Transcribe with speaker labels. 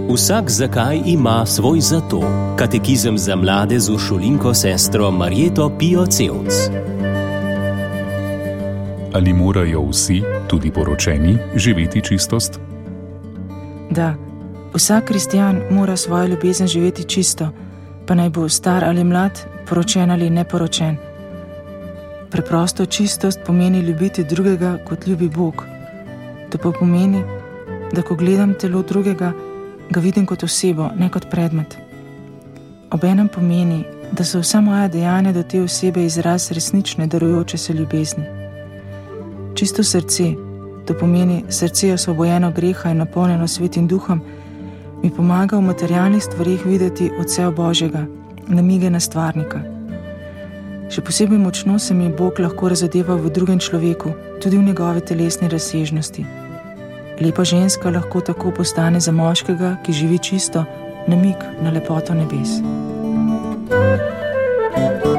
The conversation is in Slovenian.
Speaker 1: Vsak zakaj ima svoj zato. Katekizem za mlade z uršulinko sestro Marjeto Pio Cevc.
Speaker 2: Ali morajo vsi, tudi poročeni, živeti čistost?
Speaker 3: Da, vsak kristjan mora svojo ljubezen živeti čisto, pa naj bo star ali mlad, poročen ali neporočen. Preprosto čistost pomeni ljubiti drugega, kot ljubi Bog. To pa pomeni, da ko gledam telo drugega, ga vidim kot osebo, ne kot predmet. Obenem pomeni, da so vsa moja dejanja do te osebe izraz resnične, darujoče se ljubezni. Čisto srce, to pomeni srce osvobojeno greha in napolnjeno Svetim Duhom, mi pomaga v materialnih stvarih videti odsev Božjega, namige na stvarnika. Še posebej močno se mi Bog lahko razodeva v drugem človeku, tudi v njegove telesni razsežnosti. Lepa ženska lahko tako postane za moškega, ki živi čisto, namig na lepoto nebes.